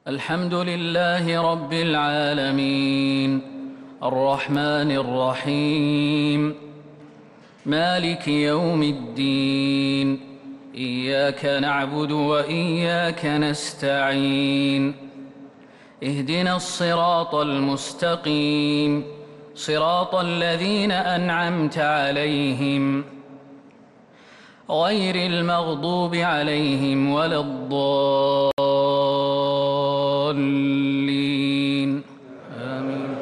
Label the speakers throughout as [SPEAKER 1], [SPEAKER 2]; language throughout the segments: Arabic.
[SPEAKER 1] الحمد لله رب العالمين الرحمن الرحيم مالك يوم الدين إياك نعبد وإياك نستعين اهدنا الصراط المستقيم صراط الذين أنعمت عليهم غير المغضوب عليهم ولا الضالين آمين.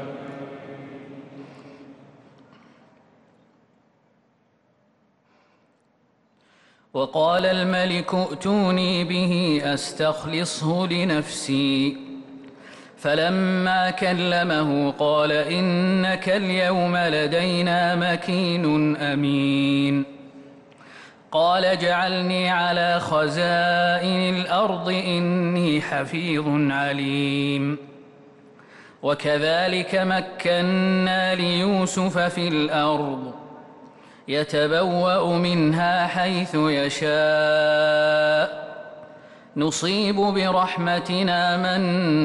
[SPEAKER 1] وقال الملك ائتوني به أستخلصه لنفسي فلما كلمه قال إنك اليوم لدينا مكين أمين قال اجعلني على خزائن الأرض إني حفيظ عليم وكذلك مكنا ليوسف في الأرض يتبوأ منها حيث يشاء نصيب برحمتنا من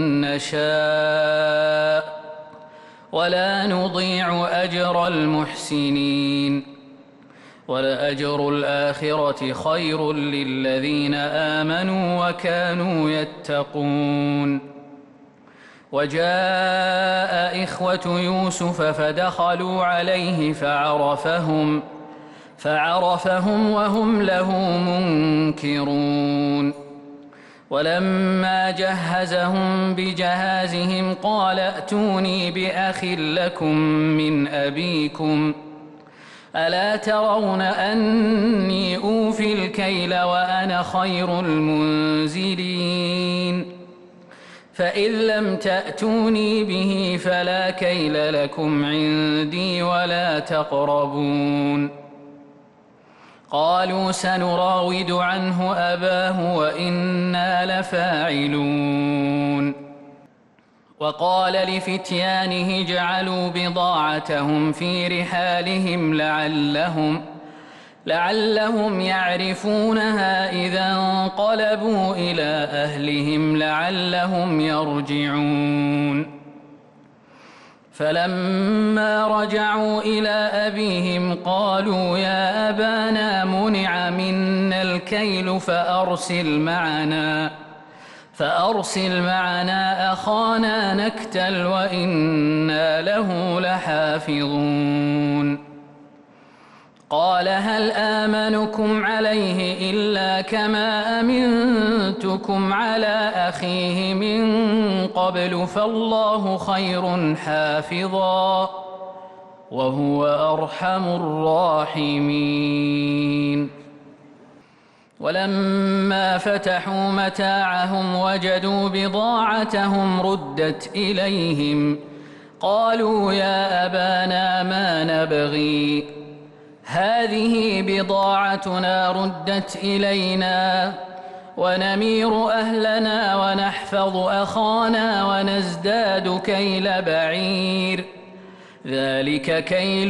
[SPEAKER 1] نشاء ولا نضيع أجر المحسنين ولأجر الآخرة خير للذين آمنوا وكانوا يتقون وجاء إخوة يوسف فدخلوا عليه فعرفهم وهم له منكرون ولما جهزهم بجهازهم قال ائتوني بأخ لكم من أبيكم ألا ترون أني أوفي الكيل وأنا خير المنزلين فإن لم تأتوني به فلا كيل لكم عندي ولا تقربون قالوا سنراود عنه أباه وإنا لفاعلون وقال لفتيانه اجعلوا بضاعتهم في رحالهم لعلهم يعرفونها إذا انقلبوا إلى أهلهم لعلهم يرجعون فلما رجعوا إلى أبيهم قالوا يا أبانا منع منا الكيل فأرسل معنا أخانا نكتل وإنا له لحافظون قال هل آمنكم عليه إلا كما أمنتكم على أخيه من قبل فالله خير حافظا وهو أرحم الراحمين ولما فتحوا متاعهم وجدوا بضاعتهم ردت إليهم قالوا يا أبانا ما نبغي هذه بضاعتنا ردت إلينا ونمير أهلنا ونحفظ أخانا ونزداد كيل بعير ذلك كيل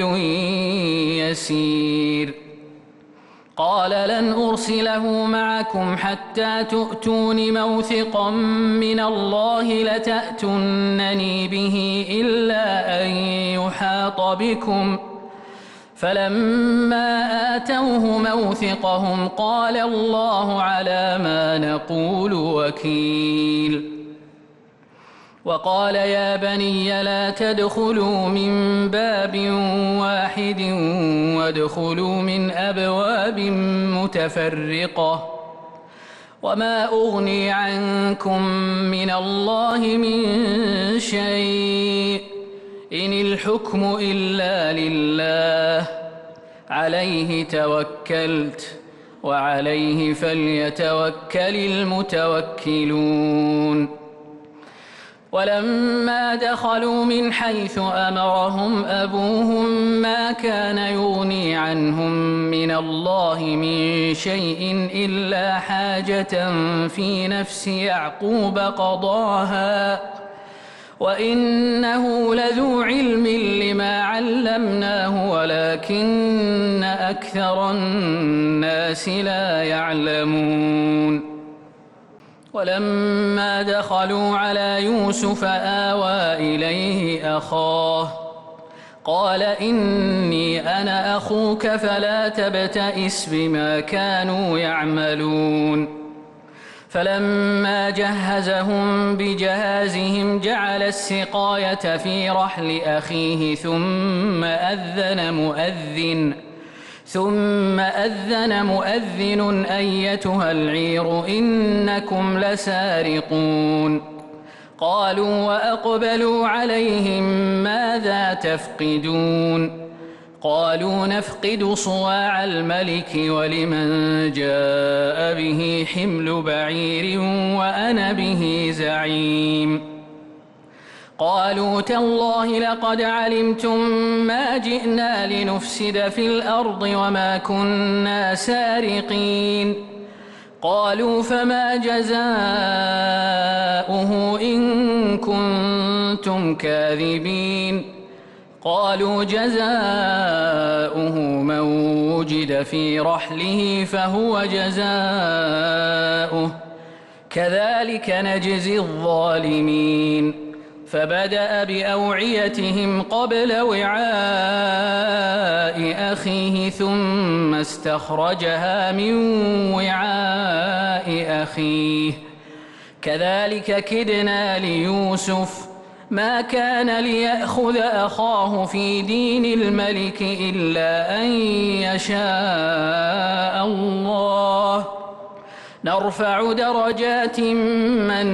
[SPEAKER 1] يسير قال لن أرسله معكم حتى تؤتون موثقا من الله لتأتونني به إلا أن يحاط بكم فلما آتوه موثقهم قال الله على ما نقول وكيل وقال يا بني لا تدخلوا من باب واحد وادخلوا من أبواب متفرقة وما أغني عنكم من الله من شيء إن الحكم إلا لله عليه توكلت وعليه فليتوكل المتوكلون ولما دخلوا من حيث أمرهم أبوهم ما كان يغني عنهم من الله من شيء إلا حاجة في نفس يعقوب قضاها وإنه لذو علم لما علمناه ولكن أكثر الناس لا يعلمون ولما دخلوا على يوسف آوى إليه أخاه قال إني أنا أخوك فلا تبتئس بما كانوا يعملون فلما جهزهم بجهازهم جعل السقاية في رحل أخيه ثم أذن مؤذن أيتها العير إنكم لسارقون قالوا وأقبلوا عليهم ماذا تفقدون قالوا نفقد صواع الملك ولمن جاء به حمل بعير وأنا به زعيم قالوا تالله لقد علمتم ما جئنا لنفسد في الأرض وما كنا سارقين قالوا فما جزاؤه إن كنتم كاذبين قالوا جزاؤه من وجد في رحله فهو جزاؤه كذلك نجزي الظالمين فبدأ بأوعيتهم قبل وعاء أخيه ثم استخرجها من وعاء أخيه كذلك كدنا ليوسف ما كان ليأخذ أخاه في دين الملك إلا أن يشاء الله نرفع درجات من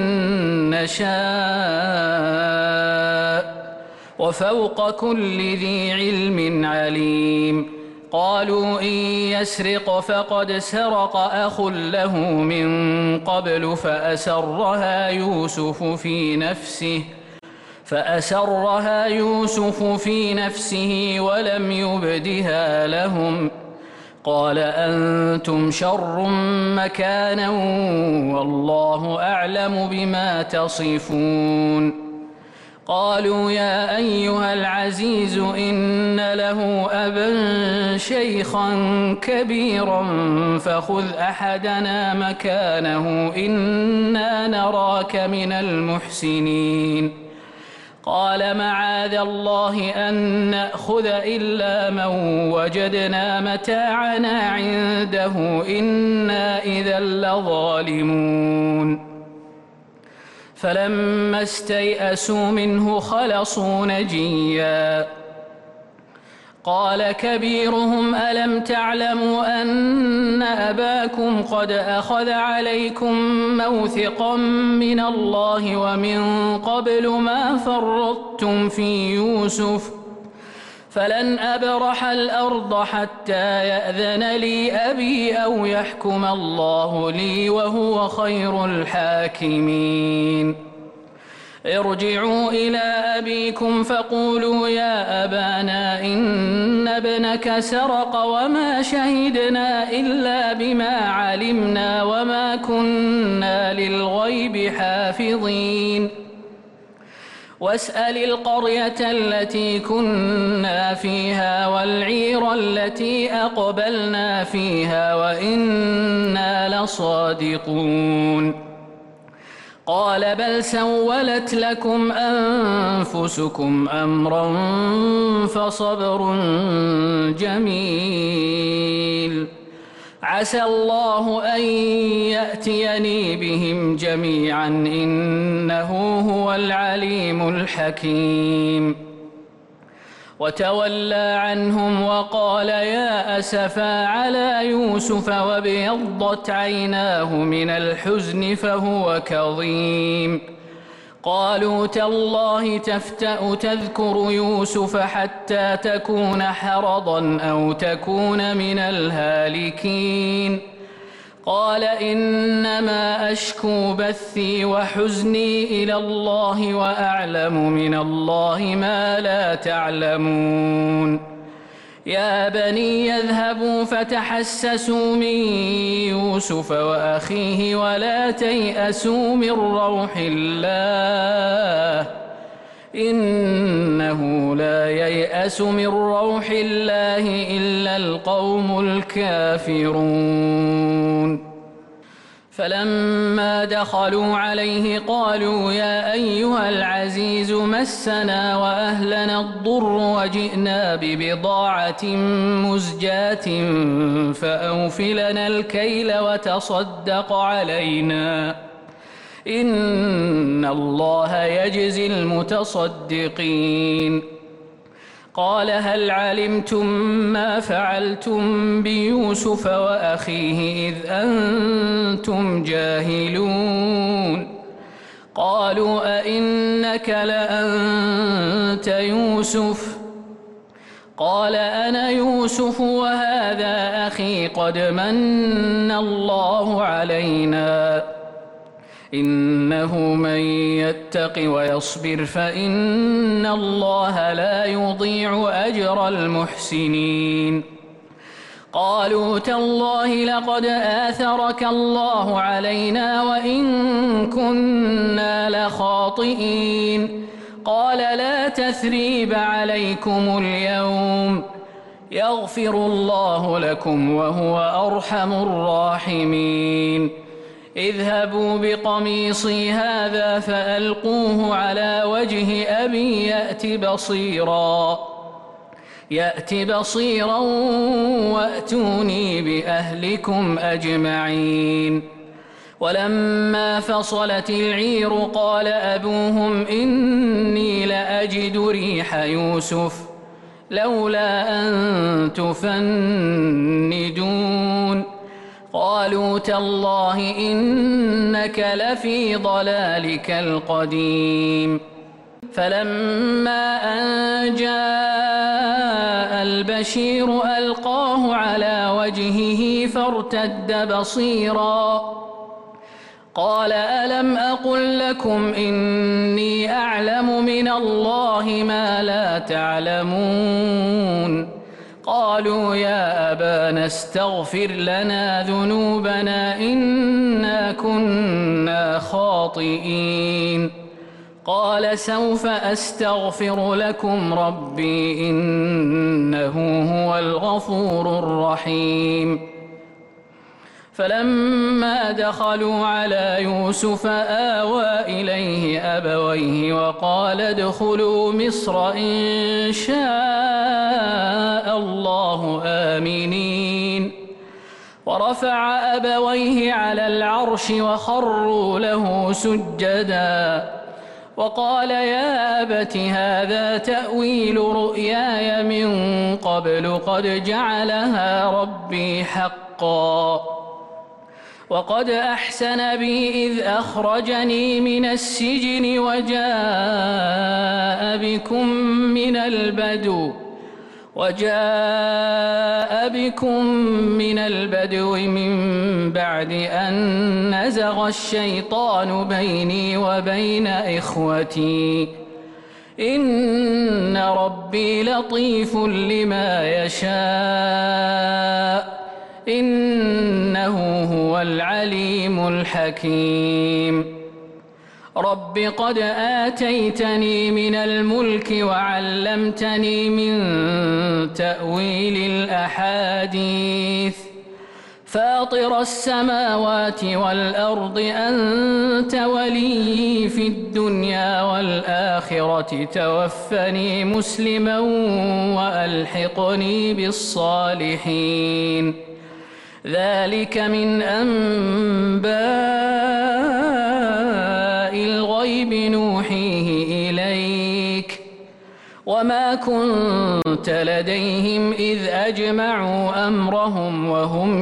[SPEAKER 1] نشاء وفوق كل ذي علم عليم قالوا إن يسرق فقد سرق أخ له من قبل فأسرها يوسف في نفسه ولم يبدها لهم قال أنتم شر مكانا والله أعلم بما تصفون قالوا يا أيها العزيز إن له أبا شيخا كبيرا فخذ أحدنا مكانه إنا نراك من المحسنين قال معاذ الله أن نأخذ إلا من وجدنا متاعنا عنده إنا إذا لظالمون فلما استيئسوا منه خلصوا نجيا قال كبيرهم ألم تعلموا أن أباكم قد أخذ عليكم موثقا من الله ومن قبل ما فرطتم في يوسف فلن أبرح الأرض حتى يأذن لي أبي أو يحكم الله لي وهو خير الحاكمين ارجعوا إلى أبيكم فقولوا يا أبانا إن ابنك سرق وما شهدنا إلا بما علمنا وما كنا للغيب حافظين واسأل القرية التي كنا فيها والعير التي أقبلنا فيها وإنا لصادقون قال بل سولت لكم أنفسكم أمرا فصبر جميل عسى الله أن يأتيني بهم جميعا إنه هو العليم الحكيم وتولى عنهم وقال يا أسفا على يوسف وابيضت عيناه من الحزن فهو كظيم قالوا تالله تفتأ تذكر يوسف حتى تكون حرضا أو تكون من الهالكين قال إنما أشكو بثي وحزني إلى الله وأعلم من الله ما لا تعلمون يا بني يذهبوا فتحسسوا من يوسف وأخيه ولا تيأسوا من روح الله إنه لا ييأس من روح الله إلا القوم الكافرون فلما دخلوا عليه قالوا يا أيها العزيز مسنا وأهلنا الضر وجئنا ببضاعة مزجاة فأوف لنا الكيل وتصدق علينا إن الله يجزي المتصدقين. قال هل علمتم ما فعلتم بيوسف وأخيه إذ أنتم جاهلون؟ قالوا أئنك لأنت يوسف؟ قال أنا يوسف وهذا أخي قد من الله علينا إنه من يتق ويصبر فإن الله لا يضيع أجر المحسنين. قالوا تالله لقد آثرك الله علينا وإن كنا لخاطئين. قال لا تثريب عليكم اليوم يغفر الله لكم وهو أرحم الراحمين. اذهبوا بقميصي هذا فألقوه على وجه أبي يأت بصيرا وأتوني بأهلكم أجمعين. ولما فصلت العير قال أبوهم إني لأجد ريح يوسف لولا أن تفندون. قالوا تالله إنك لفي ضلالك القديم. فلما أن جاء البشير ألقاه على وجهه فارتد بصيرا قال ألم أقل لكم إني أعلم من الله ما لا تعلمون؟ قالوا يا أبانا استغفر لنا ذنوبنا إنا كنا خاطئين. قال سوف أستغفر لكم ربي إنه هو الغفور الرحيم. فلما دخلوا على يوسف آوى إليه أبويه وقال ادخلوا مصر إن شاء الله آمنين. ورفع أبويه على العرش وخروا له سجدا وقال يا أبت هذا تأويل رؤياي من قبل قد جعلها ربي حقا وقد أحسن بي إذ أخرجني من السجن وجاء بكم من البدو من بعد أن نزغ الشيطان بيني وبين إخوتي إن ربي لطيف لما يشاء إنه هو العليم الحكيم. رب قد آتيتني من الملك وعلمتني من تأويل الأحاديث فاطر السماوات والأرض أنت ولي في الدنيا والآخرة توفني مسلما وألحقني بالصالحين. ذلك من أنباء الغيب نوحيه إليك وما كنت لديهم إذ أجمعوا أمرهم وهم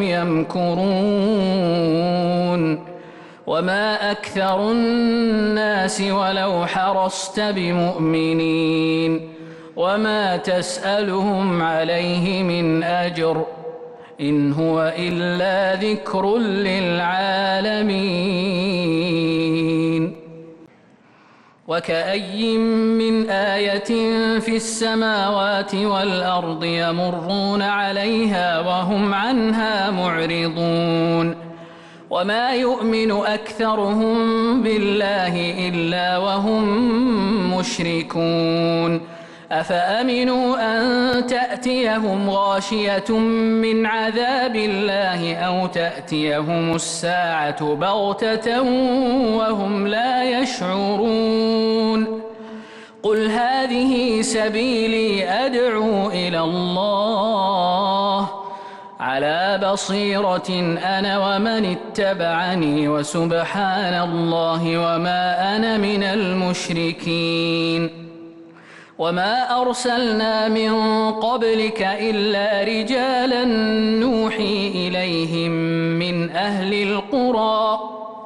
[SPEAKER 1] يمكرون وما أكثر الناس ولو حرصت بمؤمنين وما تسألهم عليه من أجر إن هو إلا ذكر للعالمين. وكأي من آية في السماوات والأرض يمرون عليها وهم عنها معرضون وما يؤمن أكثرهم بالله إلا وهم مشركون أفأمنوا أن تأتيهم غاشية من عذاب الله أو تأتيهم الساعة بغتة وهم لا يشعرون قل هذه سبيلي أدعو إلى الله على بصيرة أنا ومن اتبعني وسبحان الله وما أنا من المشركين وما أرسلنا من قبلك إلا رجالا نوحي إليهم من أهل القرى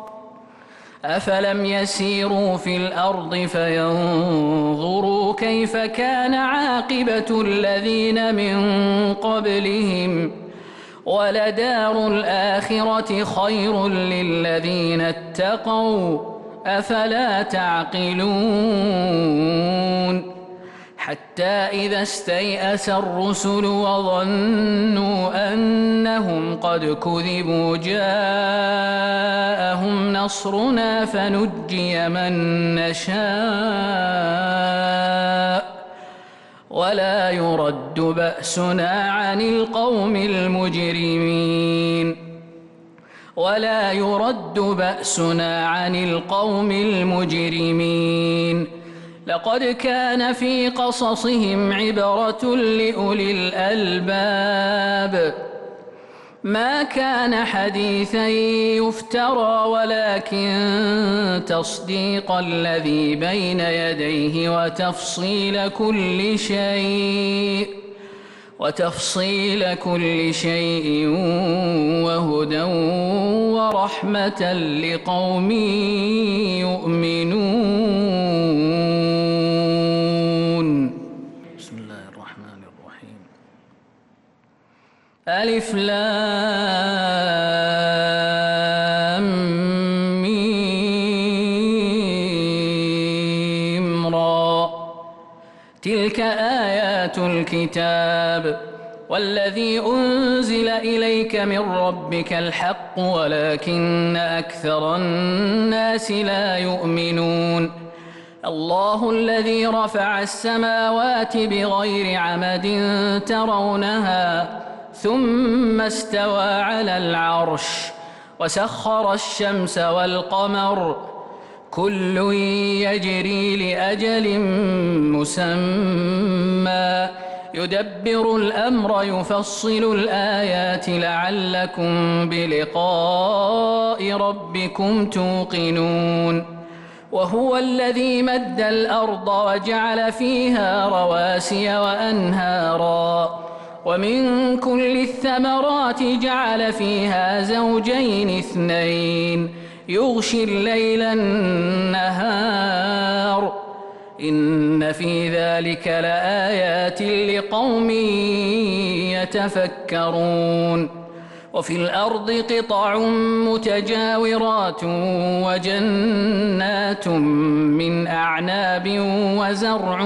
[SPEAKER 1] أفلم يسيروا في الأرض فينظروا كيف كان عاقبة الذين من قبلهم ولدار الآخرة خير للذين اتقوا أفلا تعقلون حتى إذا استيأس الرسل وظنوا أنهم قد كذبوا جاءهم نصرنا فنجي من نشاء ولا يرد بأسنا عن القوم المجرمين لقد كان في قصصهم عبرة لأولي الألباب ما كان حديثا يفترى ولكن تصديق الذي بين يديه وتفصيل كل شيء وهدى ورحمة لقوم يؤمنون بسم الله الرحمن الرحيم ألف لام ميم را تلك آيات الكتاب والذي أنزل إليك من ربك الحق ولكن أكثر الناس لا يؤمنون الله الذي رفع السماوات بغير عمد ترونها ثم استوى على العرش وسخر الشمس والقمر كل يجري لأجل مسمى يدبر الأمر يفصل الآيات لعلكم بلقاء ربكم توقنون وهو الذي مد الأرض وجعل فيها رواسي وأنهارا ومن كل الثمرات جعل فيها زوجين اثنين يغشي الليل النهار إن في ذلك لآيات لقوم يتفكرون وفي الأرض قطع متجاورات وجنات من أعناب وزرع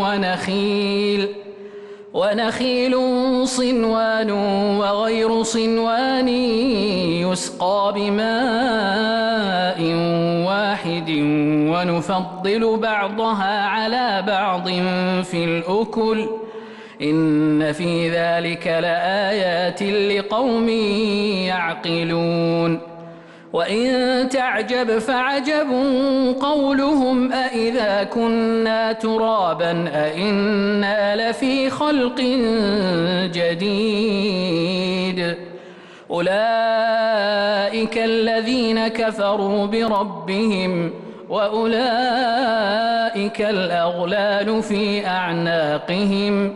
[SPEAKER 1] ونخيل صنوان وغير صنوان يسقى بماء واحد ونفضل بعضها على بعض في الأكل إن في ذلك لآيات لقوم يعقلون وإن تعجب فعجب قولهم أإذا كنا ترابا أإنا لفي خلق جديد أولئك الذين كفروا بربهم وأولئك الأغلال في أعناقهم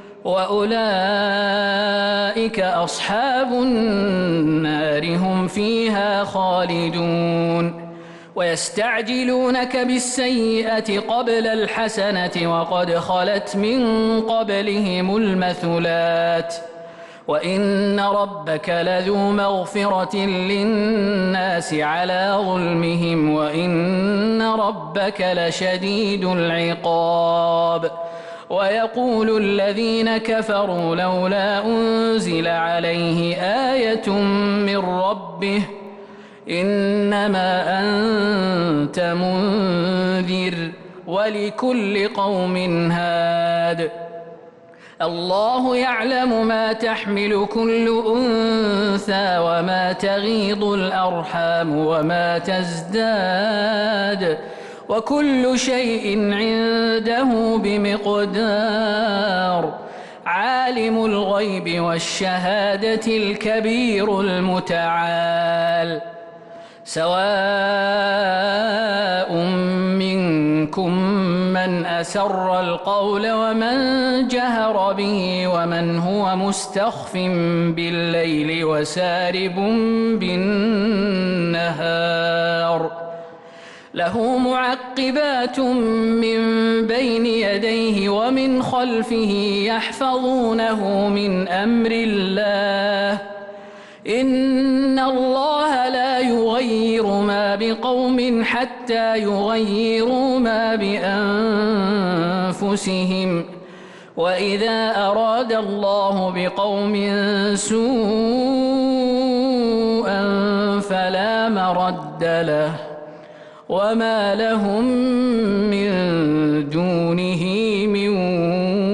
[SPEAKER 1] وأولئك أصحاب النار هم فيها خالدون ويستعجلونك بالسيئة قبل الحسنة وقد خلت من قبلهم المثلات وإن ربك لذو مغفرة للناس على ظلمهم وإن ربك لشديد العقاب ويقول الذين كفروا لولا أنزل عليه آية من ربه إنما أنت منذر ولكل قوم هاد الله يعلم ما تحمل كل أنثى وما تغيض الأرحام وما تزداد وكل شيء عنده بمقدار عالم الغيب والشهادة الكبير المتعال سواء منكم من أسر القول ومن جهر به ومن هو مستخف بالليل وسارب بالنهار له معقبات من بين يديه ومن خلفه يحفظونه من أمر الله إن الله لا يغير ما بقوم حتى يغيروا ما بأنفسهم وإذا أراد الله بقوم سوءا فلا مرد له وما لهم من دونه من